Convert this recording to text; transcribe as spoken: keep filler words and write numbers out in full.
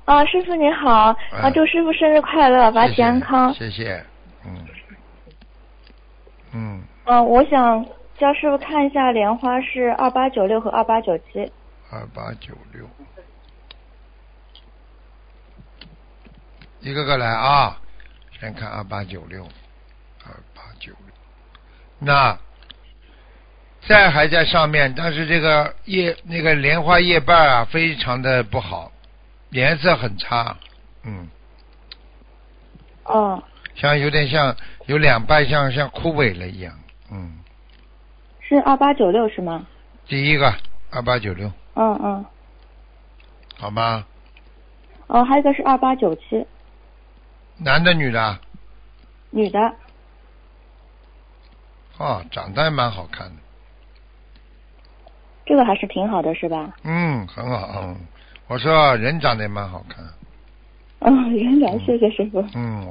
啊，师傅你好，啊，祝师傅生日快乐，法体安康。 谢谢，谢谢嗯嗯。 嗯，我想叫师傅看一下莲花是二八九六和二八九七。 二八九六，一个个来啊！先看二八九六，二八九六，那在还在上面，但是这个叶那个莲花叶瓣啊，非常的不好，颜色很差，嗯。 哦。 像有点像有两瓣像像枯萎了一样，嗯。 是二八九六是吗？ 第一个二八九六。 嗯嗯。 好吗？ 哦，还有一个是二八九七。 男的女的？ 女的。 哦，长得还蛮好看的。 这个还是挺好的，是吧？ 嗯，很好。嗯，我说人长得也蛮好看。 嗯，人长，谢谢师傅。 嗯。